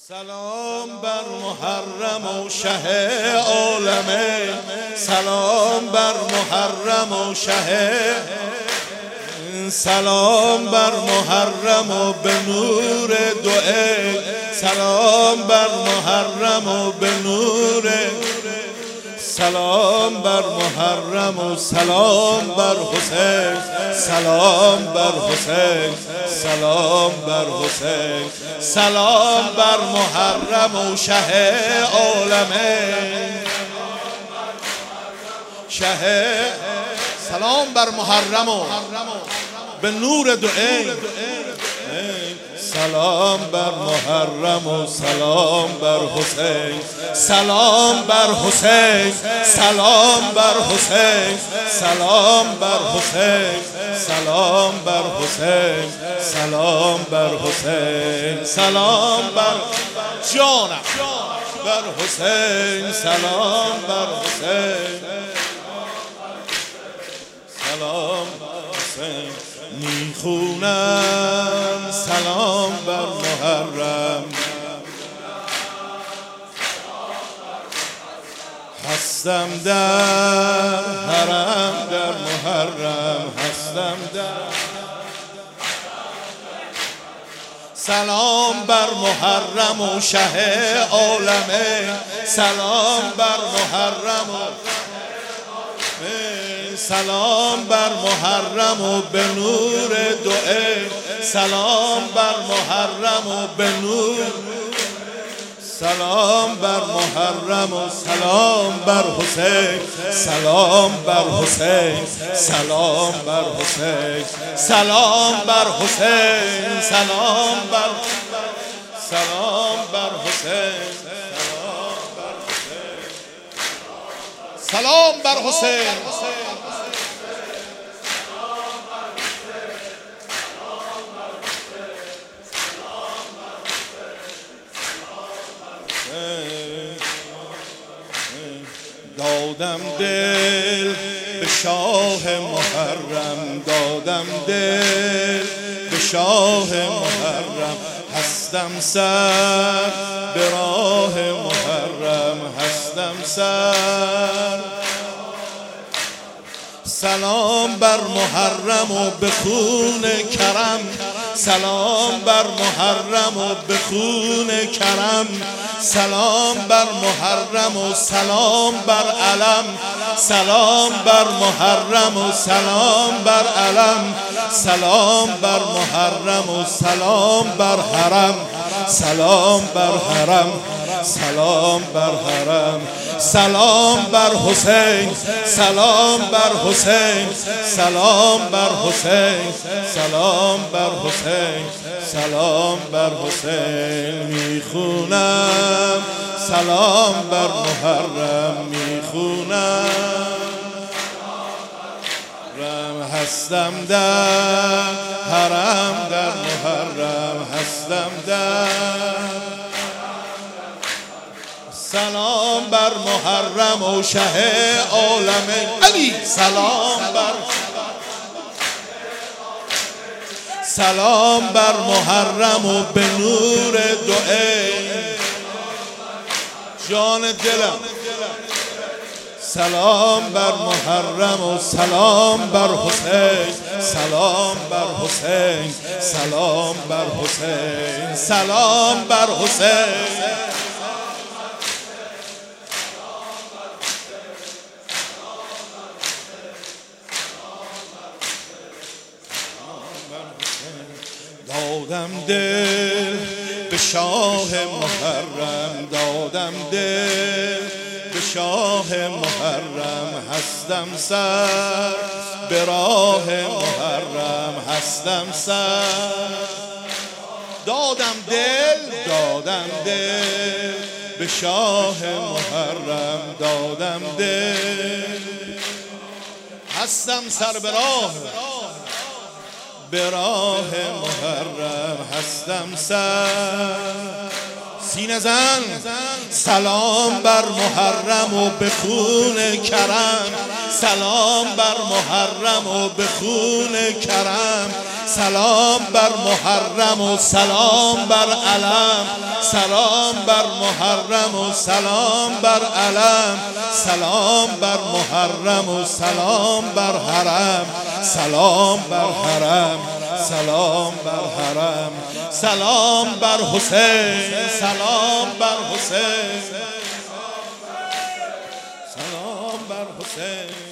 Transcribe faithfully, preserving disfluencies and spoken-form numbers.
سلام بر محرم و شه عالمه، سلام بر محرم و شه، سلام بر محرم و به نور دعا، سلام بر محرم و به نور، سلام بر محرم و سلام بر حسین، سلام بر حسین، سلام بر حسین، سلام بر محرم و شه عالمه، شه، سلام بر محرم و به نور دعا، سلام بر محرم و سلام بر حسین، سلام بر حسین، سلام بر حسین، سلام بر حسین، سلام بر حسین، سلام بر حسین، سلام بر جانم بر حسین، سلام بر حسین، سلام بر حسین. میخونم سلام بر محرم، هستم در حرم، در محرم هستم در، سلام بر محرم و شه عالمه، سلام بر محرم و سلام بر محرم و به نور دعا، سلام بر محرم و به نور، سلام بر محرم و سلام بر حسین، سلام بر حسین، سلام بر حسین، سلام بر حسین، سلام بر، سلام بر حسین، سلام بر حسین، دادم دل به شاه محرم، دادم دل به شاه محرم، هستم سر به راه محرم، هستم سر، سلام بر محرم و به خون کرم، سلام بر محرم و به خون کرم، سلام بر محرم و سلام بر علم، سلام بر محرم و سلام بر علم، سلام بر محرم و سلام بر حرم، سلام بر حرم، سلام بر حرم، سلام بر حسین، سلام بر حسین، سلام بر حسین، سلام بر حسین، سلام بر حسین. میخونم سلام بر محرم، میخونم رم، هستم در حرم، در محرم هستم در، سلام بر محرم و شه عالمه علی، سلام بر، سلام بر محرم و به نور دعا، جان دلم، سلام بر محرم و سلام بر حسین، سلام بر حسین، سلام بر حسین، سلام بر حسین، دادم دل به شاه محرم، دادم دل به شاه محرم، هستم سر به راه محرم، هستم سر، دادم دل، دادم دل به شاه محرم، دادم دل، هستم سر به راه، به راه محرم هستم سر، سینه زن، سلام بر محرم و به خون کرم، سلام بر محرم و به خون کرم، سلام بر محرم و سلام بر علم، سلام بر محرم و سلام بر علم، سلام بر محرم و سلام بر حرم، سلام بر حرم، سلام بر حرم، سلام بر حسین، سلام بر حسین، سلام بر حسین.